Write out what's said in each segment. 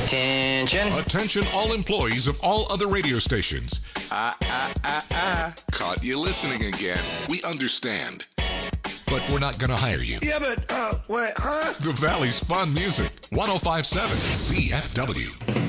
Attention. Attention all employees of all other radio stations. Caught you listening again. We understand. But we're not going to hire you. Yeah, but, what, huh? The Valley's fun music. 105.7 CFW.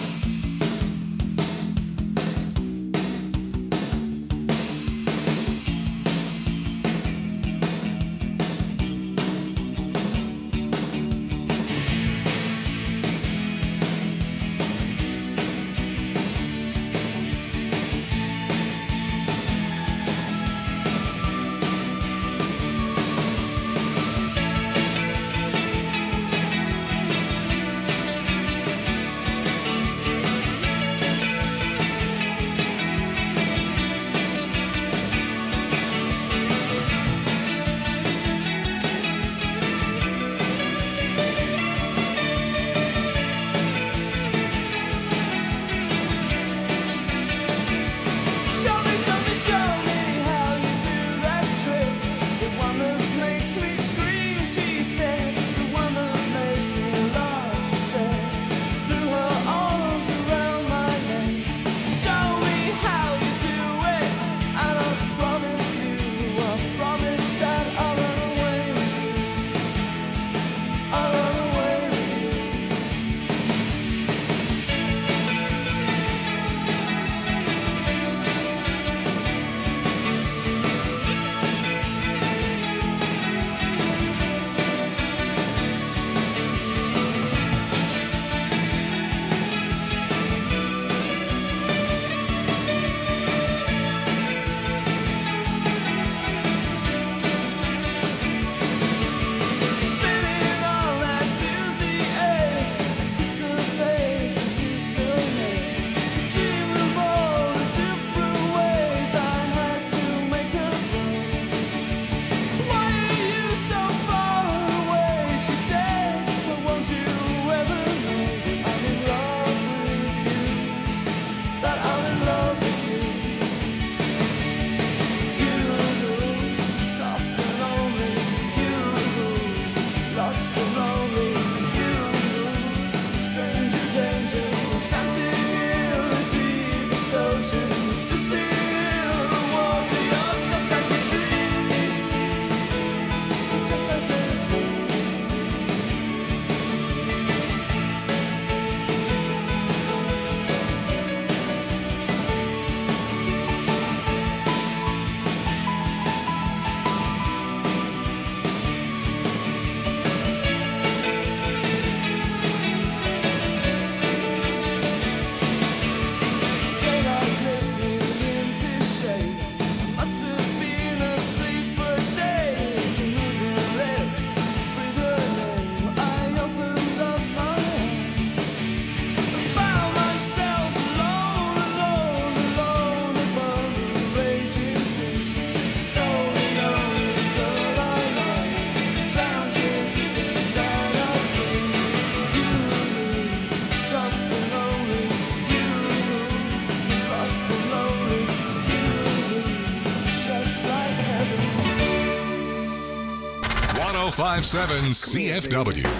CFW. You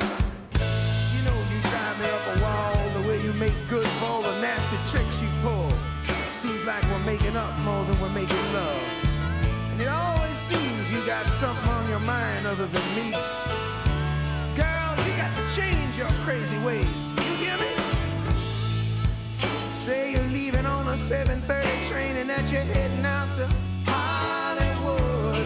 know you drive me up a wall, the way you make good for all the nasty tricks you pull. Seems like we're making up more than we're making love. And it always seems you got something on your mind other than me. Girl, you got to change your crazy ways. You hear me? Say you're leaving on a 7:30 train and that you're heading out to Hollywood.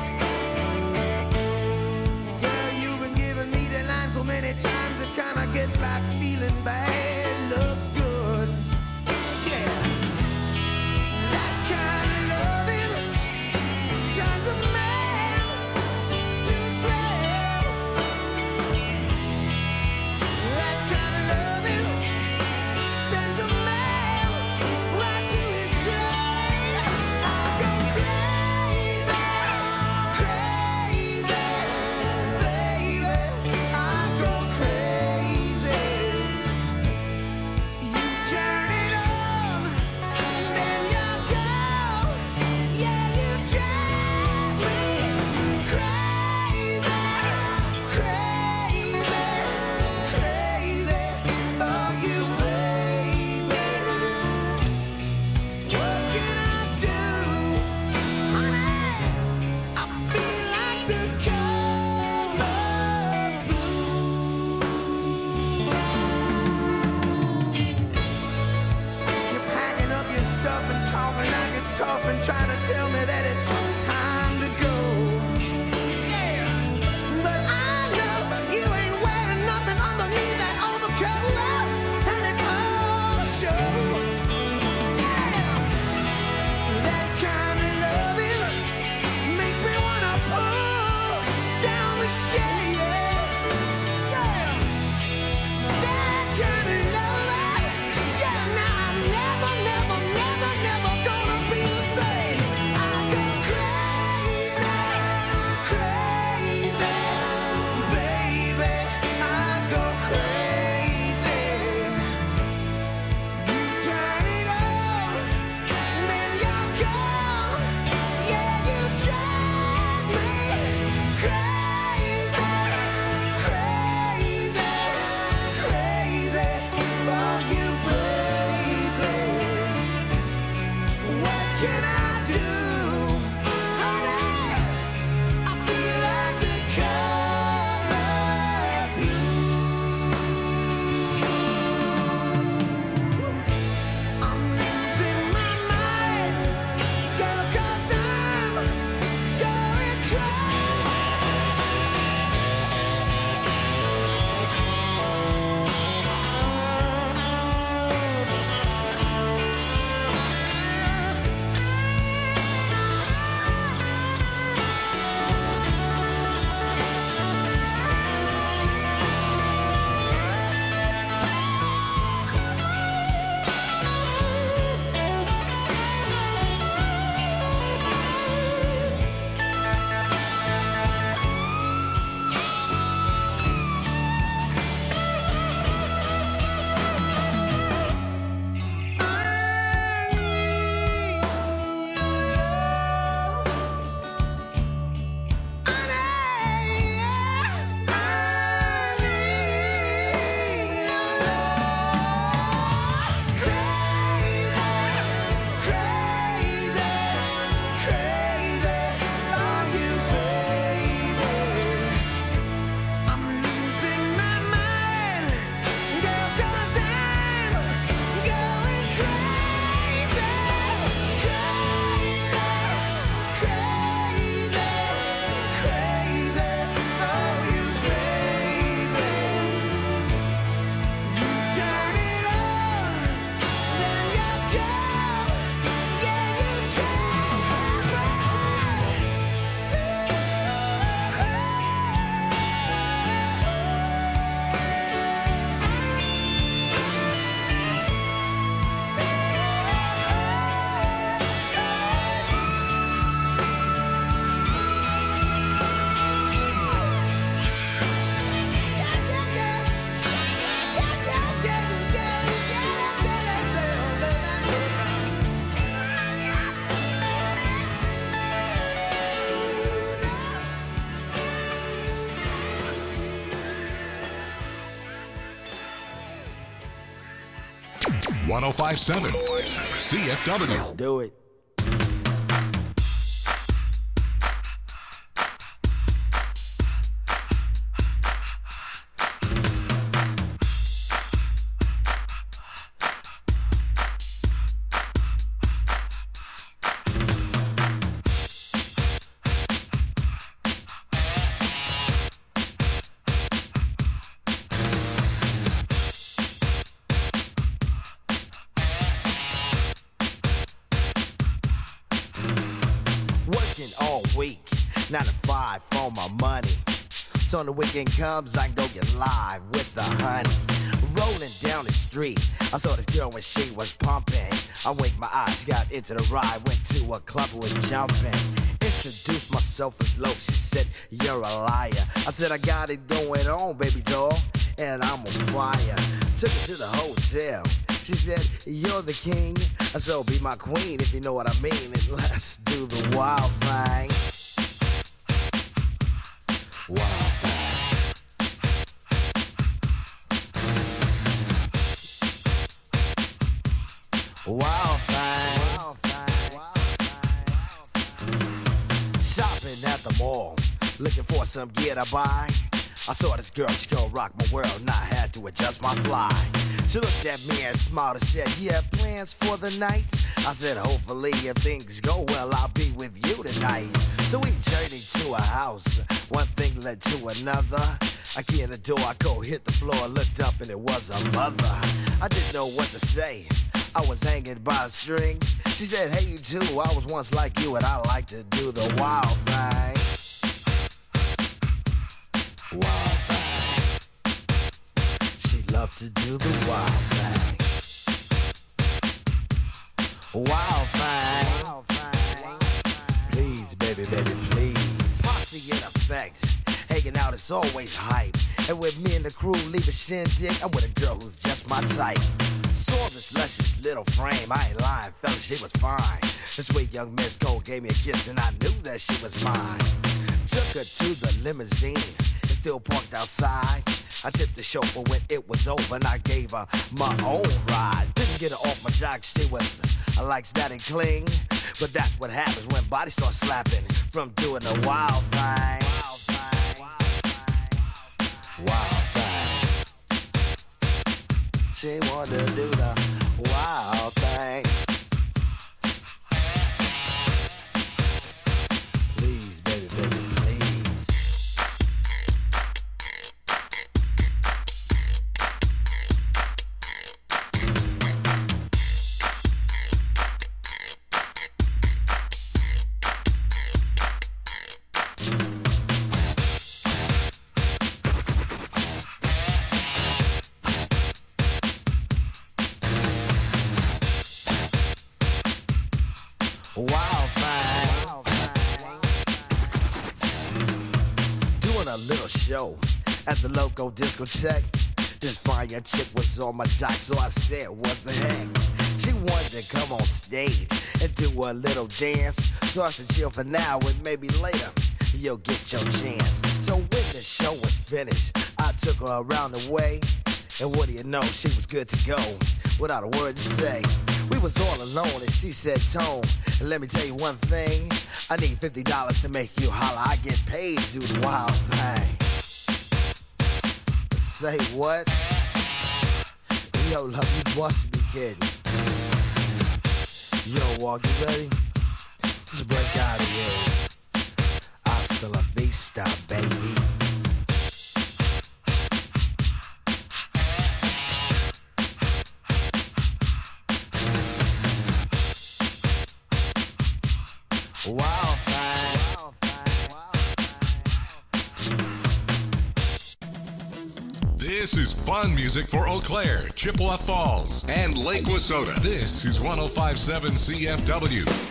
So many times it kinda gets like feeling bad looks good. Yeah, that kind of loving turns a man to slave. That kind of loving sends a man right to his grave. I go crazy, crazy, baby. I go crazy. 1057 CFW. Do it. All week, 9 to 5 for my money. So when the weekend comes, I can go get live with the honey. Rolling down the street, I saw this girl when she was pumping. I winked my eyes, she got into the ride, went to a club and was jumping. Introduced myself as low, she said, you're a liar. I said, I got it going on, baby doll, and I'm on fire. Took her to the hotel. She said, you're the king, so be my queen if you know what I mean. And let's do the wild thing. Wild thing. Wild thing. Shopping at the mall, looking for some gear to buy. I saw this girl, she gon' rock my world, and I had to adjust my fly. She looked at me and smiled and said, you have plans for the night? I said, hopefully if things go well, I'll be with you tonight. So we journeyed to a house, one thing led to another. I get in the door, I go hit the floor, looked up and it was a mother. I didn't know what to say, I was hanging by a string. She said, hey you too, I was once like you and I like to do the wild thing. Wild thing. She loved to do the wild thing. Wild thing. Wild thing. Please, baby, baby, please. Posse in effect. Hanging out is always hype. And with me and the crew leave a shindig, I'm with a girl who's just my type. Saw this luscious little frame, I ain't lying, fella, she was fine. This sweet young Miss Gold gave me a kiss and I knew that she was mine. Took her to the limousine, it's still parked outside. I tipped the chauffeur when it was over and I gave her my own ride. Didn't get her off my jock, she was like static cling. But that's what happens when bodies start slapping from doing the wild thing. Wild thing. She wanted to do the wild thing. Please, baby, baby, please. Wild thing. Doing a little show at the local discotheque. This fine young chick was on my jock, so I said, what the heck? She wanted to come on stage and do a little dance. So I said, chill for now and maybe later you'll get your chance. So when the show was finished, I took her around the way. And what do you know, she was good to go without a word to say. We was all alone and she said, Tone, let me tell you one thing. I need $50 to make you holler. I get paid to do the wild thing. Say what? Yo, love, you must be kidding. Yo, Walk, you ready? Just break out of here. Hasta la vista, baby. Wild thing. This is fun music for Eau Claire, Chippewa Falls, and Lake Wissota. This is 1057 CFW.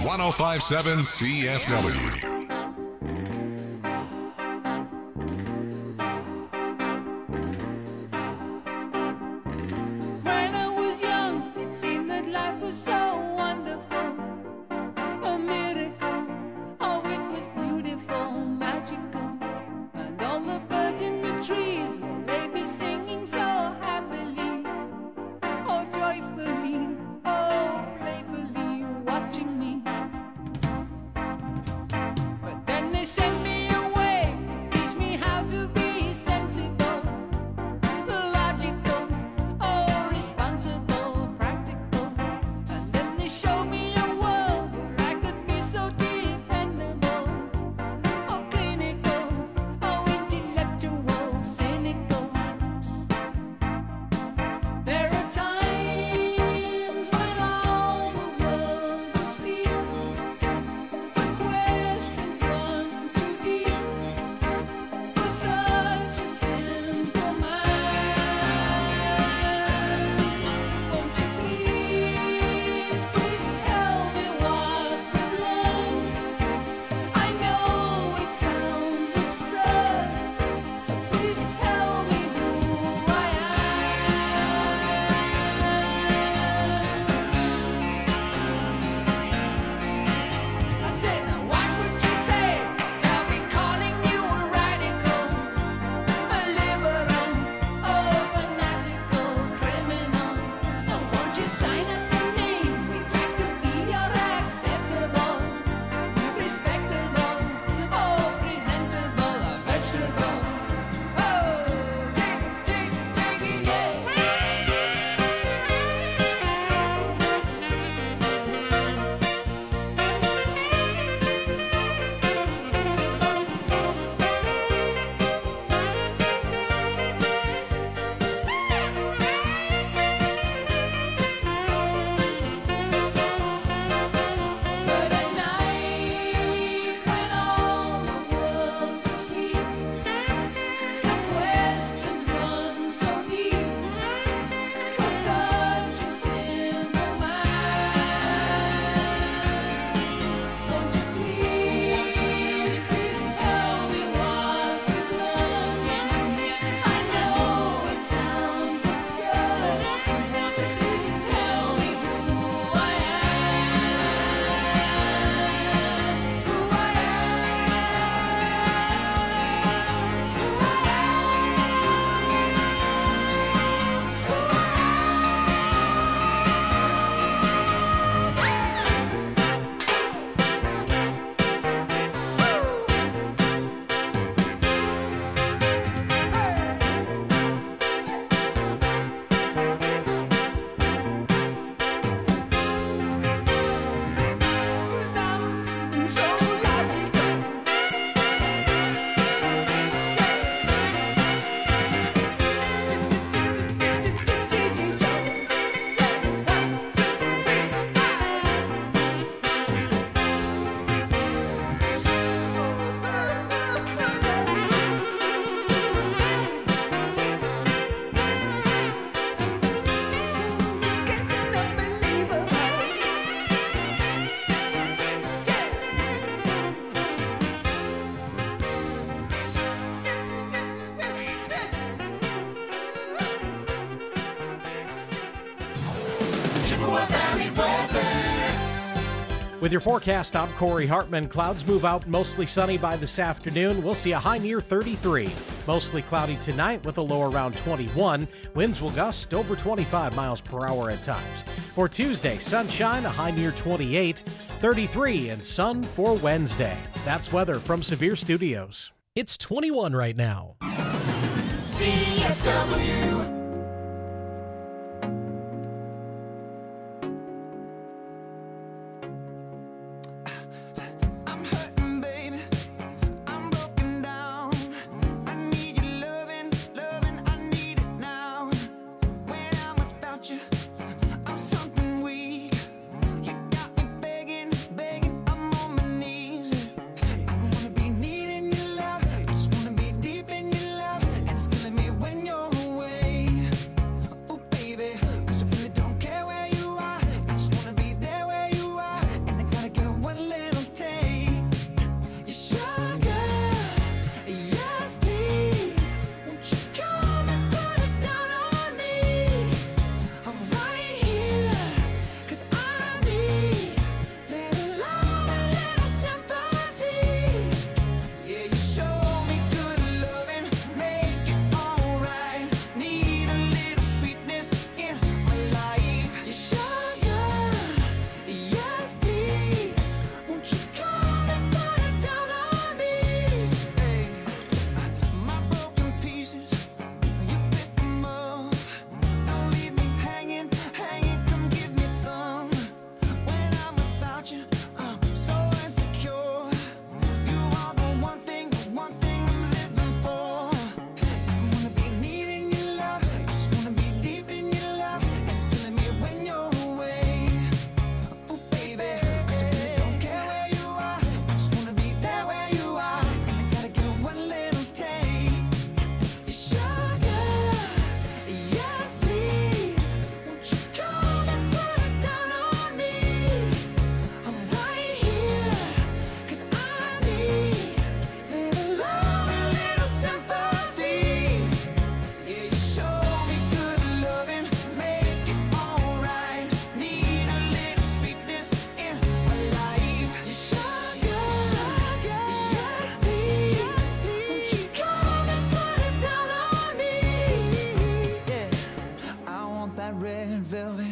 1057 CFW. When I was young, it seemed that life was so wonderful, a miracle. Oh, it was beautiful, magical, and all the birds in the trees, they be singing so happily, oh joyfully, oh playfully, watching me. But then they sent me away to teach me how to be sensible, logical, oh responsible, practical. And then they showed me a world where I could be so dependable, oh clinical, oh intellectual, cynical. There are times when all the world's asleep, the questions run too deep for such a simple mind. Won't you please, please tell me what I've learned? I know it sounds absurd, but please tell me who I am. I said, now what would you say? They'll be calling you a radical, a liberal, oh fanatical criminal. Oh, won't you sign up your name? We'd like to be your acceptable, respectable, oh presentable, a vegetable. Oh, take it, yeah. But at night, when all the world's asleep, the questions run so deep for such a simple mind. Won't you please, please tell me what you've learned? I know it sounds absurd, but please tell me who I am. Who I am so logical. With your forecast, I'm Corey Hartman. Clouds move out, mostly sunny by this afternoon. We'll see a high near 33. Mostly cloudy tonight with a low around 21. Winds will gust over 25 miles per hour at times. For Tuesday, sunshine, a high near 28. 33 and sun for Wednesday. That's weather from Severe Studios. It's 21 right now. CFW. I'm hurting, baby. I'm broken down. I need your loving, I need it now. When I'm without you, I'm something weak. You got me begging, I'm on my knees. I wanna be needing your love, I just wanna be deep in your love, and it's killing me when you're away.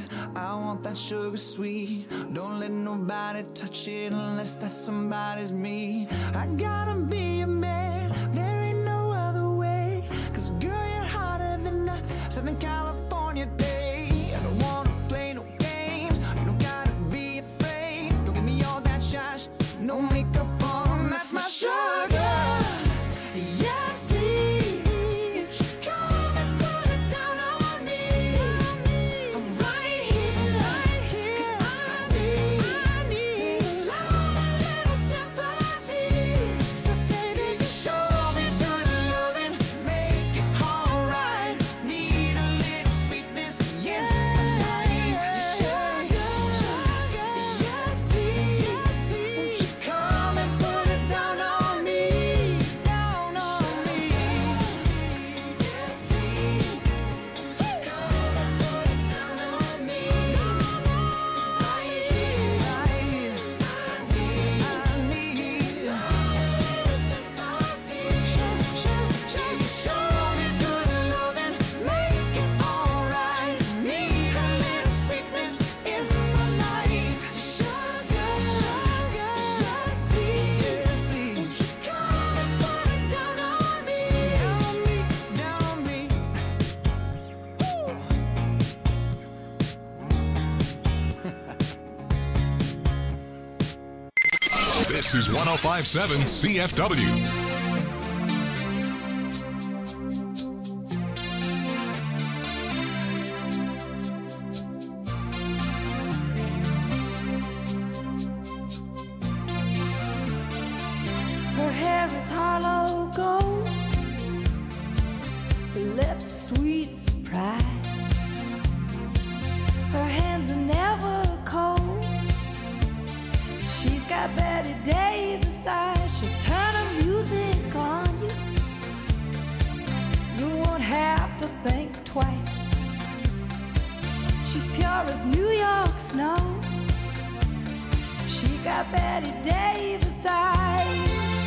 right. I want that sugar sweet. Don't let nobody touch it unless that somebody's me. I gotta be a man, there ain't no other way. 'Cause girl, you're hotter than a Southern California day. I don't wanna play no games, you don't gotta be afraid. Don't give me all that shy, no makeup on, that's my sugar. Yes, please, come and put it down on me. I'm right here, 'cause I need a lot, a little sympathy. So baby, just show me good loving, make it alright. Need a little sweetness in my life. Sugar, yes please, won't you come and put it down on me, down on me. Yes please, come and put it down on me. Right here, I need a little sympathy. Show me good loving, make it alright. Need a little sweetness in my life. Sugar, yes please, won't you come and put it down on me, down on me. This is 1057 CFW. Her hair is hollow gold, her lips sweet surprise. Her hands are never cold. She's got Betty Davis eyes. She'll turn her music on you. You won't have to think twice. She's pure as New York snow. She got Betty Davis eyes.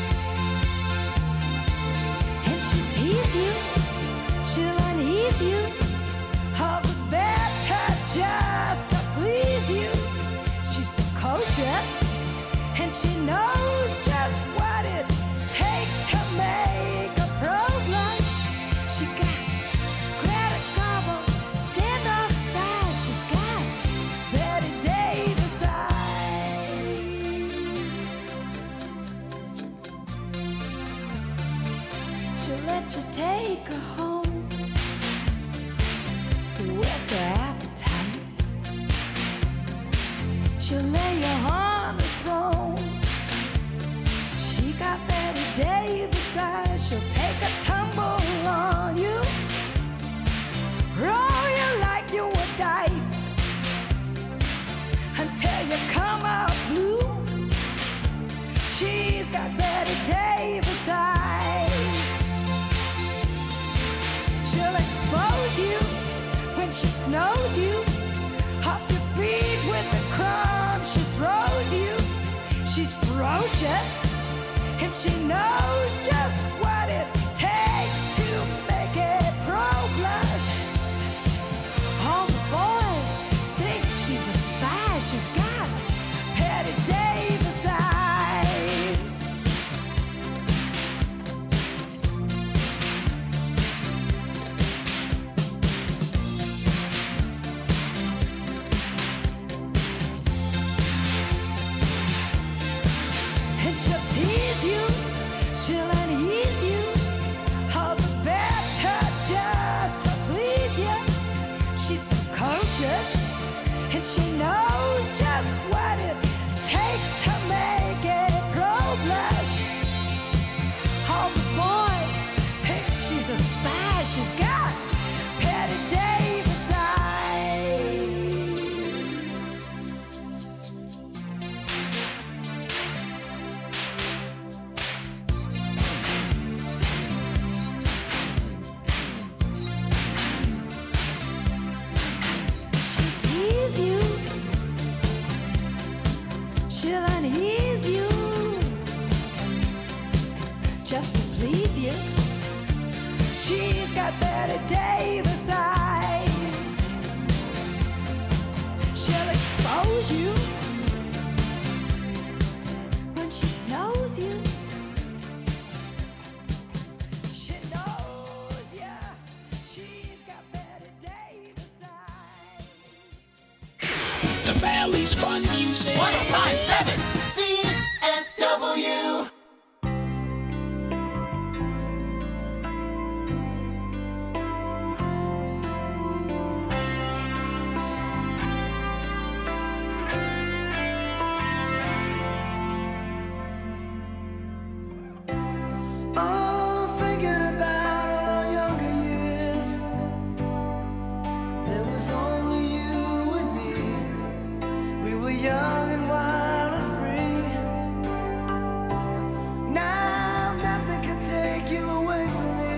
And she'll tease you, she'll unease you, all the better just to please you. She's precocious, and she knows just what it takes to make a pro blush. She got Greta Garbo, standoff size. She's got Betty Davis eyes. She'll let you take her home. Whet's her appetite? She'll lay you on the throne. She got Betty Davis eyes. She'll take a tumble on you, roll you like you were dice, until you come out blue. She's got Betty Davis eyes. She'll expose you when she snows you, off your feet with the crumbs she throws you. She's ferocious, and she knows just what it takes to make it pro blush. All the boys think she's a spy. She's got Betty Davis eyes. And she'll tease you, she'll unease you, all the better just to please you. She's precocious, and she knows just what it takes to make it pro blush. All the boys think she's a spy. She's got Betty Davis eyes. She'll tease you, throws you, when she snows you, she knows ya. She's got Betty Davis eyes. The Valley's fun music. 1057 CFW. Oh, thinking about all our younger years. There was only you and me. We were young and wild and free. Now nothing can take you away from me.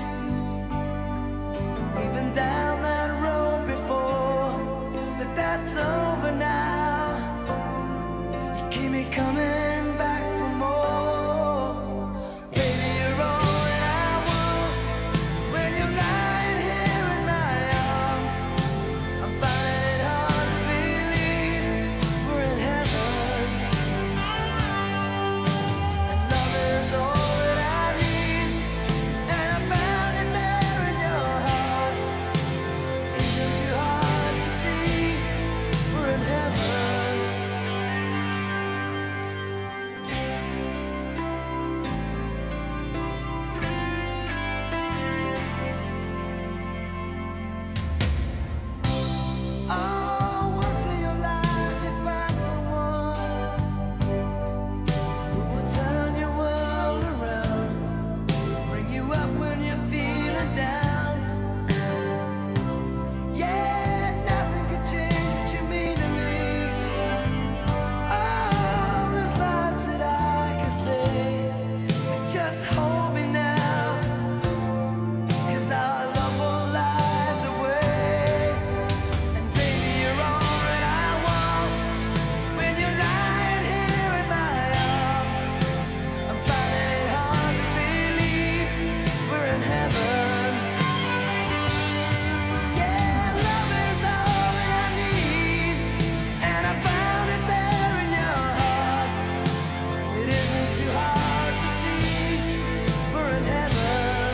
We've been down that road before, but that's over now. You keep me coming back for more. Baby, you're all that I want. When you're lying here in my arms, I'm finding it hard to believe we're in heaven. And love is all that I need, and I found it there in your heart. Isn't too hard to see we're in heaven. Oh, once in your life you find someone who will turn your world around, bring you up when you're feeling down. Yeah, nothing can change what you mean to me. Oh, there's lots that I can say, but just hold me now, 'cause our love will light the way. And baby, you're all that I want. When you're lying here in my arms, I'm finding it hard to believe we're in heaven. Yeah, love is all that I need, and I found it there in your heart. It isn't too hard to see we're in heaven.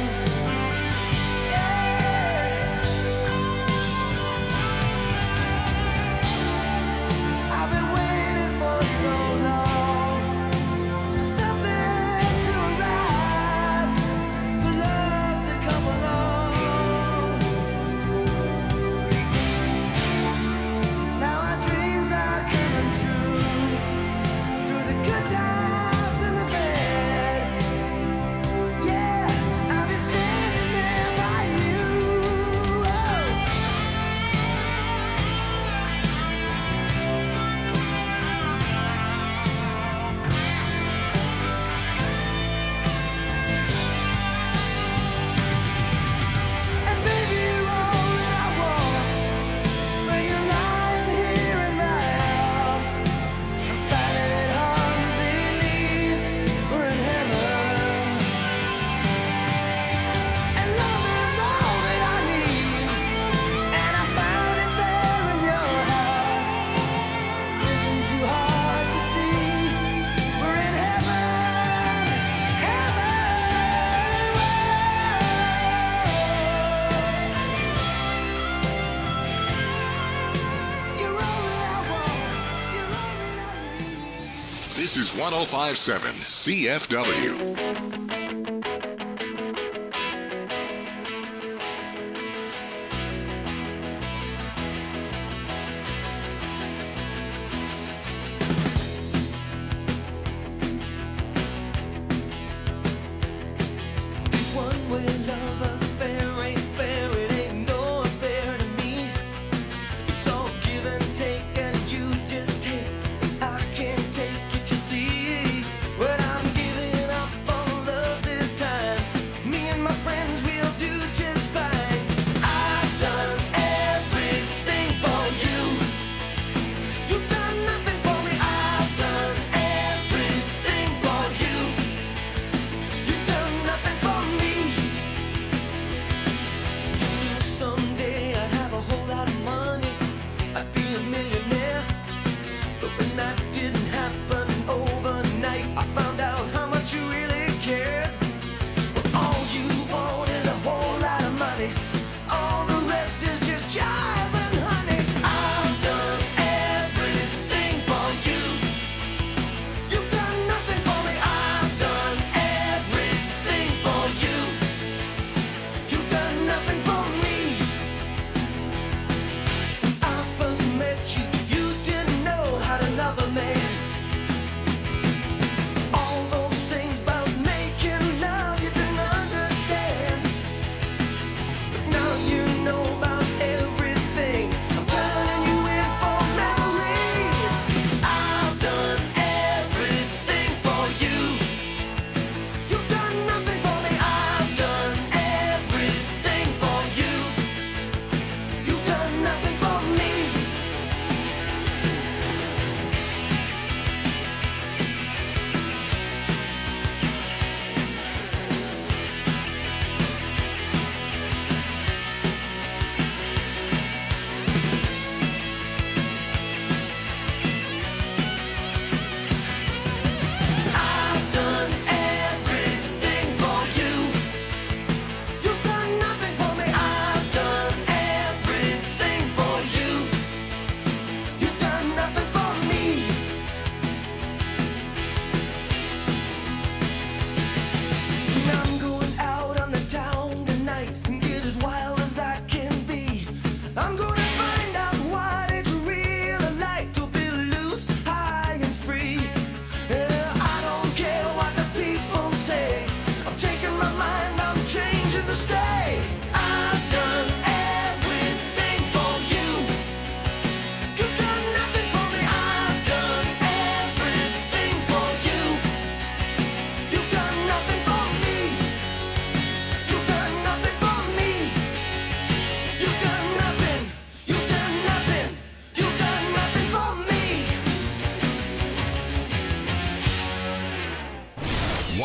I've been waiting for so long, for something to arrive, for love to come along. Now our dreams are coming true, through the good times and the bad. Yeah, I'll be standing there by you. And baby, you're all that I want. When you're lying here in my arms, I'm finding it hard to believe we're in heaven. And love is all that I need, and I found it there in your heart. Isn't too hard to see we're in heaven. You're all that I want. You're all that I need. This is 1057 CFW. This one-way love affair ain't fair, it ain't no affair to me. It's all give and take, and you just take, and I can't take it, you see. Well, I'm giving up on love this time. Me and my friends will do just fine. I've done everything for you. You've done nothing for me. I've done everything for you. You've done nothing for me. You knew someday I'd have a whole lot of money. I'd be a millionaire.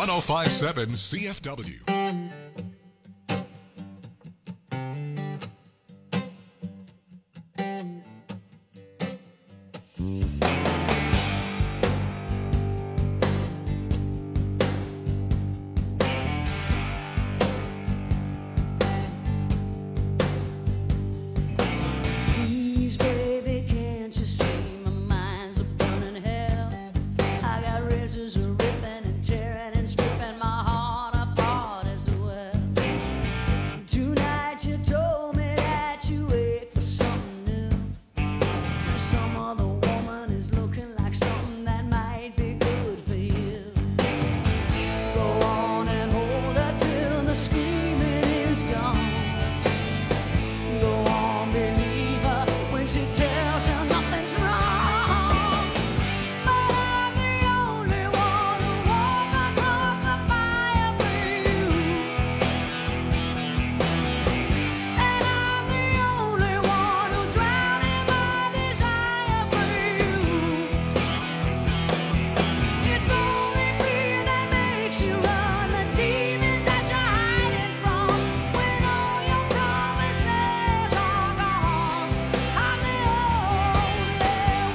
1057 CFW. Please, baby, can't you see my mind's a burning hell? I got razors ripping and tearing and stripping my heart apart as well. Tonight you told me that you wait for something new. Some other woman is looking like something that might be good for you. Go on and hold her till the screaming is gone. Go on, believe her when she tells you nothing's wrong. But I'm the only one who walked across the fire for you. And I'm the only one who drowned in my desire for you. It's only fear that makes you run, the demons that you're hiding from. When all your promises are gone, I'm the only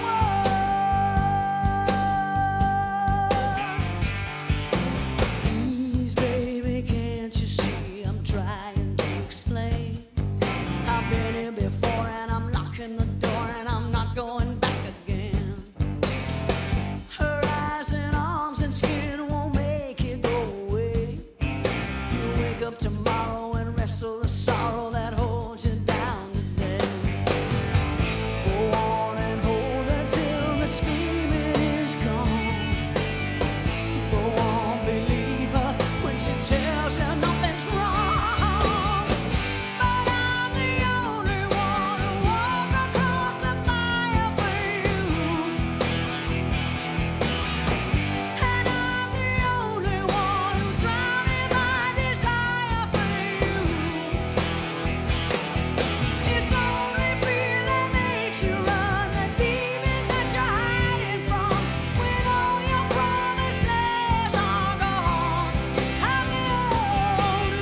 one. Please, baby, can't you see I'm trying to explain? I've been here before and I'm locking the door and I'm not going back again. Her eyes and arms and skin won't make it go away. You wake up tomorrow and wrestle the sorrow that holds you down today. Go on and hold her till the screaming is gone. Go on, believe her when she tells you nothing's wrong. But I'm the only one who walked across the fire for you. And I'm the only one who drowned in my desire for you. It's only fear that makes you run, the demons that you're hiding from. When all your promises are gone, I'm the only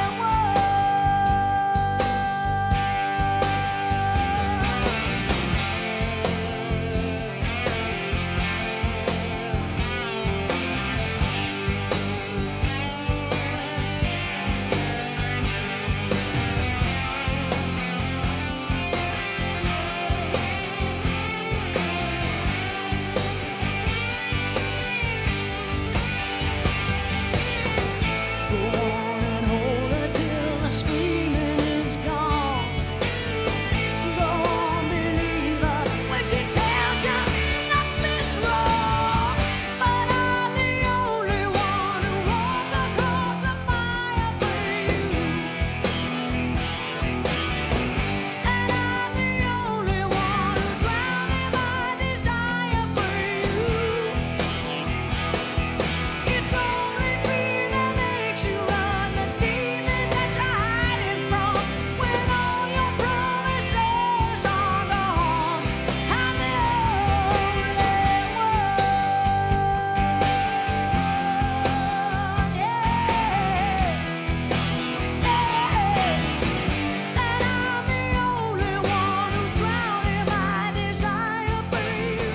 Go on and hold her till the screaming is gone. Go on, believe her when she tells you nothing's wrong. But I'm the only one who walked across the fire for you. And I'm the only one who drowned in my desire for you. It's only fear that makes you run, the demons that you're hiding from. When all your promises are gone, I'm the only one. And I'm the only one who drowned in my desire for you.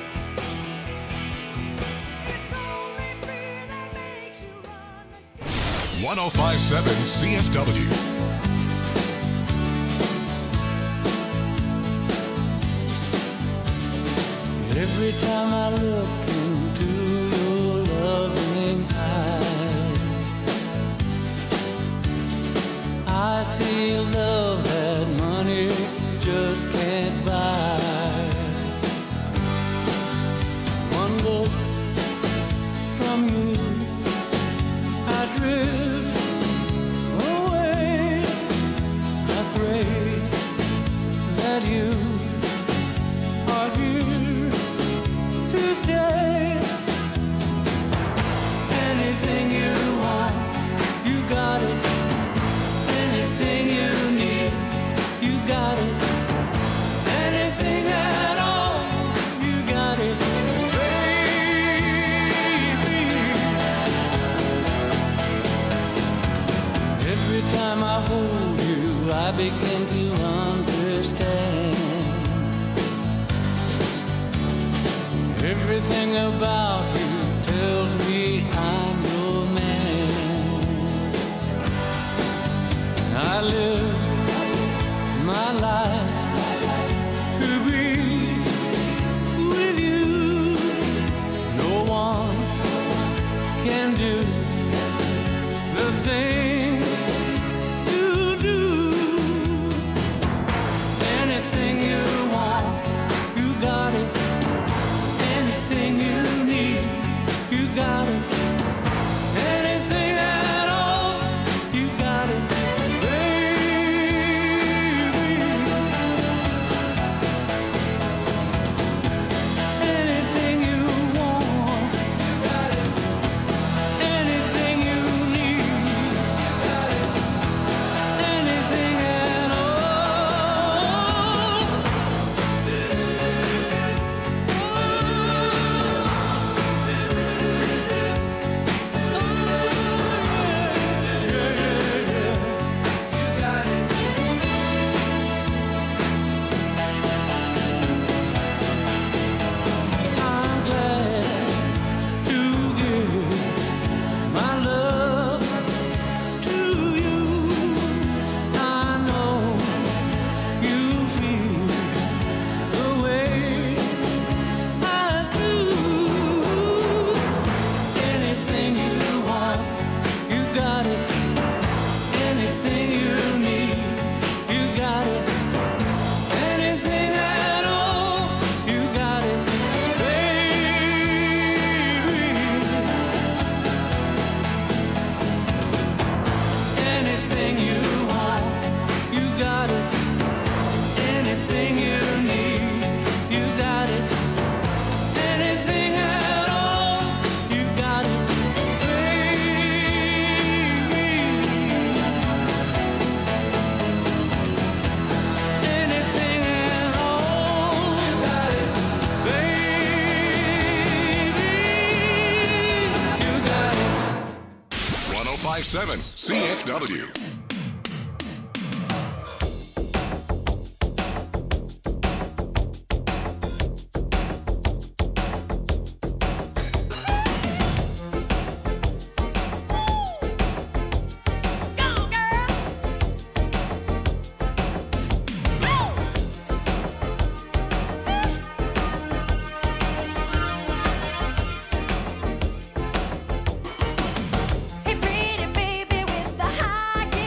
It's only fear that makes you run. 1057 CFW. Every time I look into your loving eyes, I see love that money just can't buy. One look from you, I drift away. I pray that you are here to stay. Anything you want, you got it. Anything you need, Everything about you tells me I'm your man. I live my life to be with you. No one can do the thing you do. Anything you want, you got it. Anything you need, you got it. Anything at all, you got it, baby. Anything you want, you got it. Anything you need, you got it. Anything at all. I'm glad to give my love to you. I know you feel the way I do. Anything you want, you got it. Anything you need, you got it. Anything at all, you got it, baby. Anything you want, you got it. Anything you need, you got it. Anything at all, you got it, baby. Anything at all, you got it, baby. You got it. 1057 CFW. Hey, pretty baby with the high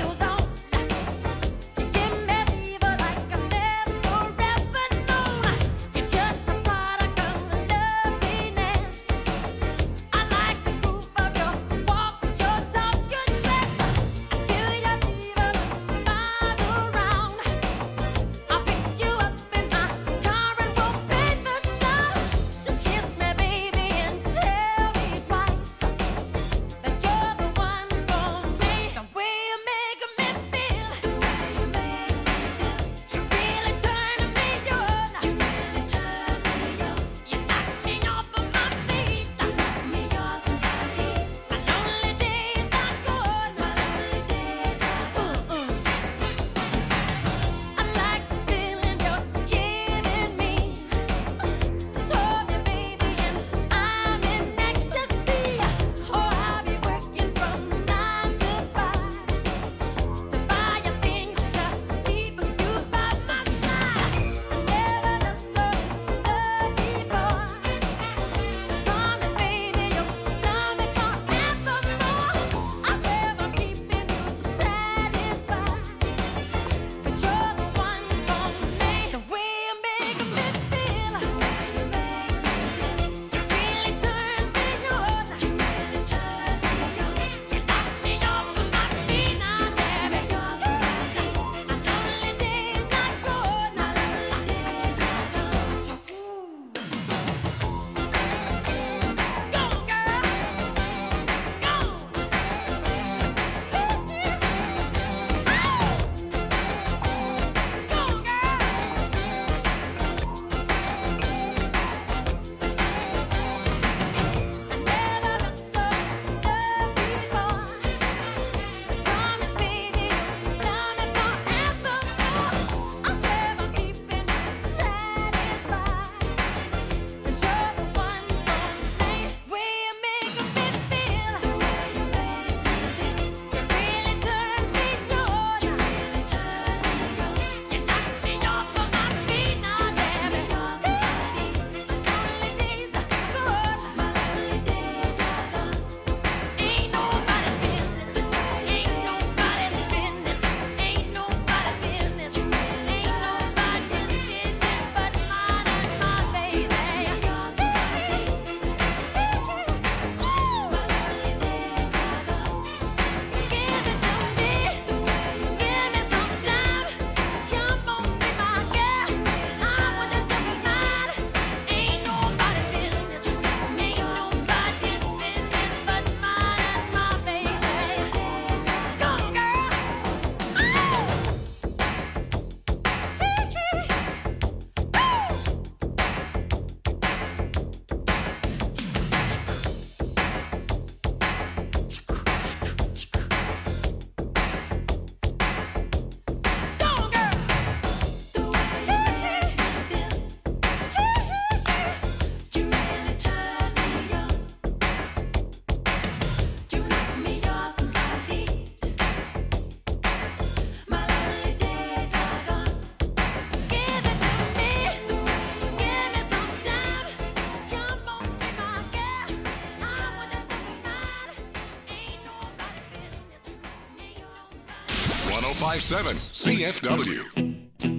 1057 CFW.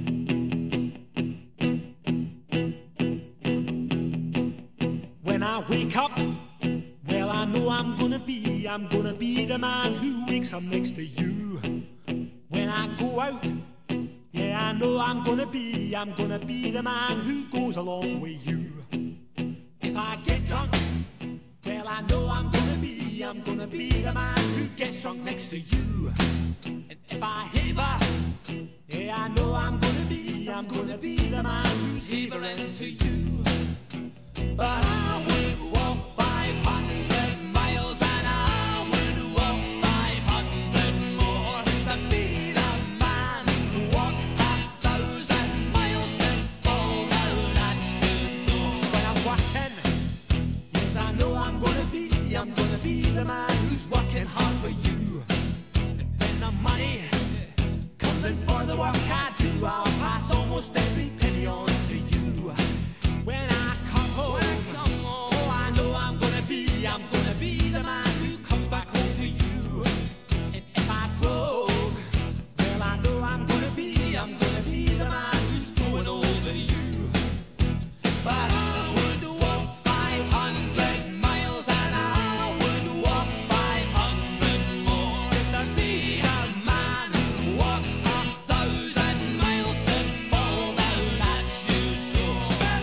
When I wake up, well, I know I'm gonna be the man who wakes up next to you. When I go out, yeah, I know I'm gonna be the man who goes along with you. If I get drunk, well, I know I'm gonna be the man who gets drunk next to you. And if I haver, yeah, I know I'm gonna be the man who's havering to you. But I would walk 500 miles and I would walk 500 more to be the man who walked 1,000 miles to fall down at your door. When I'm working, yes, I know I'm gonna be the man who's working hard for you. And when the money comes in for the work I do, I'll pass almost every penny on to you. When I come home, oh, I know I'm gonna be the man who comes back home to you. And if I broke, well, I know I'm gonna be the man who's growing over you. But I would walk 500 miles and I would walk 500 more just to be the man who walks 1,000 miles to fall down at your door.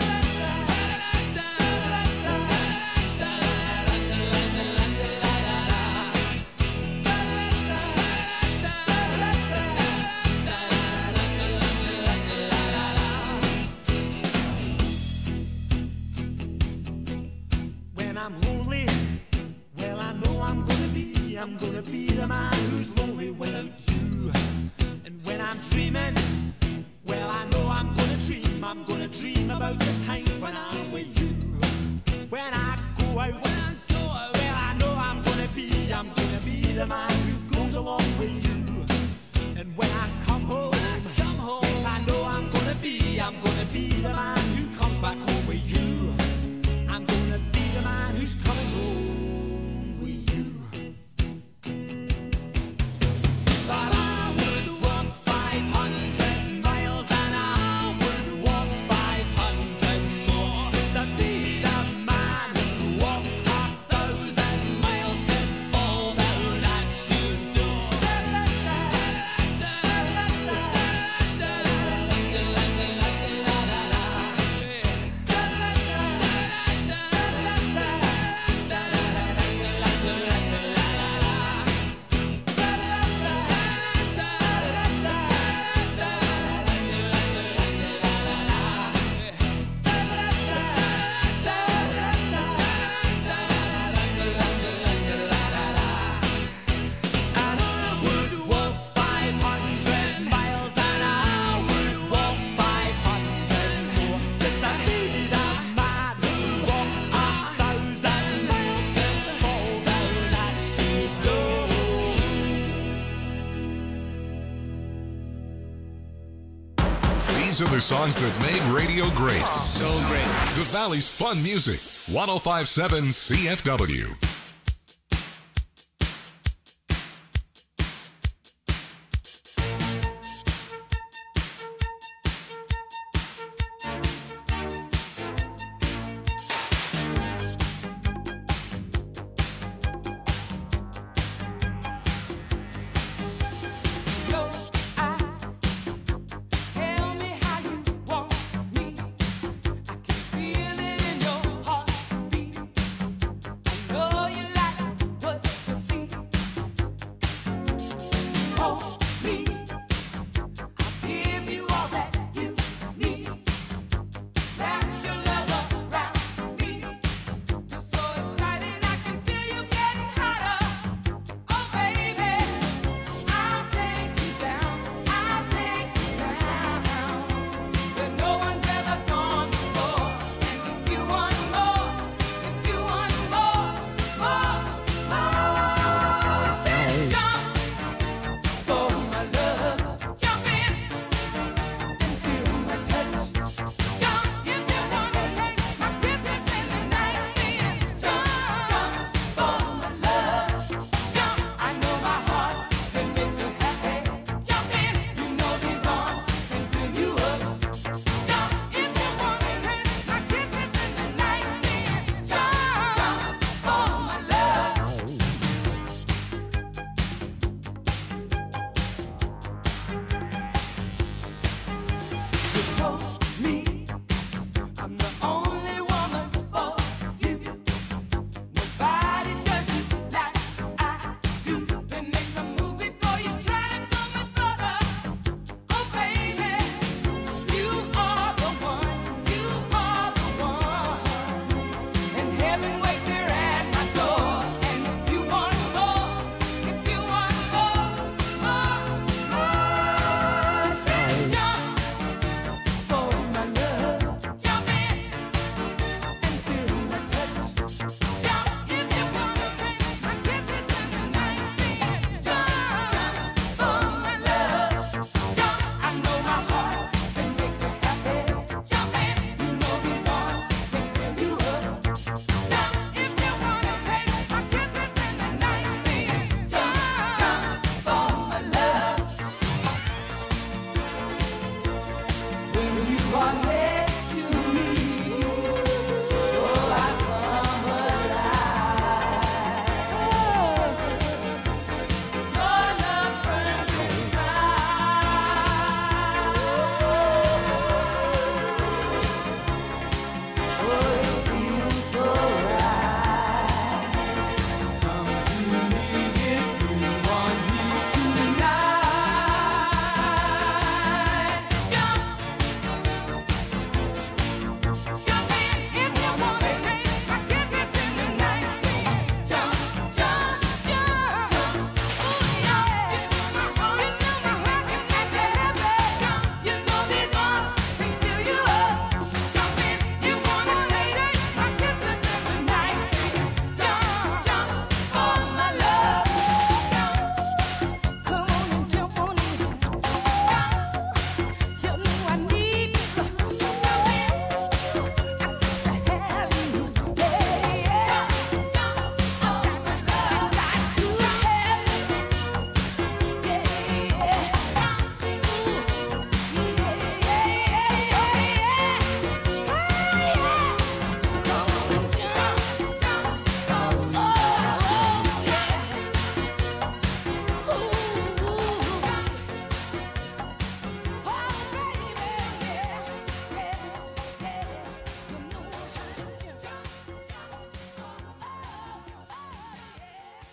When I'm lonely, well, I know I'm gonna be the man who's lonely without you. And when I'm dreaming, well, I know I'm gonna dream about the time when I'm with you. When I go out, well, I know I'm gonna be the man who goes along with you. And when I come home, yes, I know I'm gonna be the man who comes back home with you. I'm gonna be the man who's coming home with you. But I would walk 500 miles and I would walk 500 more just to be the man who walks 1,000 miles to fall down at your door. And I would walk 500 miles and I would walk 500 more just to be the man who walked 1,000 miles to fall down at your door. These are the songs that made radio great. So great. The Valley's fun music. 1057 CFW. Your eyes tell me how you want me. I can feel it in your heartbeat. I know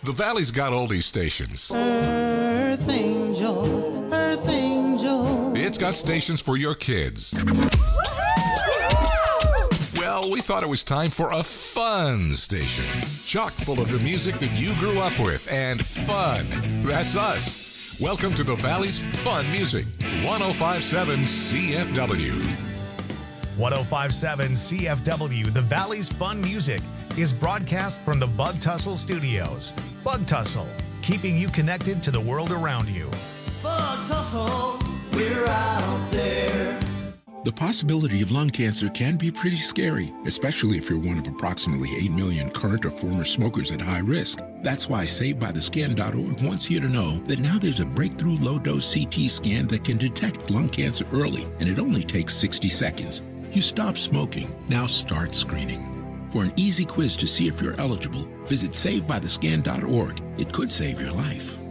The Valley's got oldie stations. Earth angel, earth angel. It's got stations for your kids. Well, we thought it was time for a fun station. Chock full of the music that you grew up with and fun. That's us. Welcome to the Valley's Fun Music, 105.7 CFW. 105.7 CFW, the Valley's Fun Music, is broadcast from the Bug Tussle Studios. Bug Tussle, keeping you connected to the world around you. Bug Tussle, we're out there. The possibility of lung cancer can be pretty scary, especially if you're one of approximately 8 million current or former smokers at high risk. That's why SaveByTheScan.org wants you to know that now there's a breakthrough low-dose CT scan that can detect lung cancer early, and it only takes 60 seconds. You stopped smoking, now start screening. For an easy quiz to see if you're eligible, visit SaveByTheScan.org. It could save your life.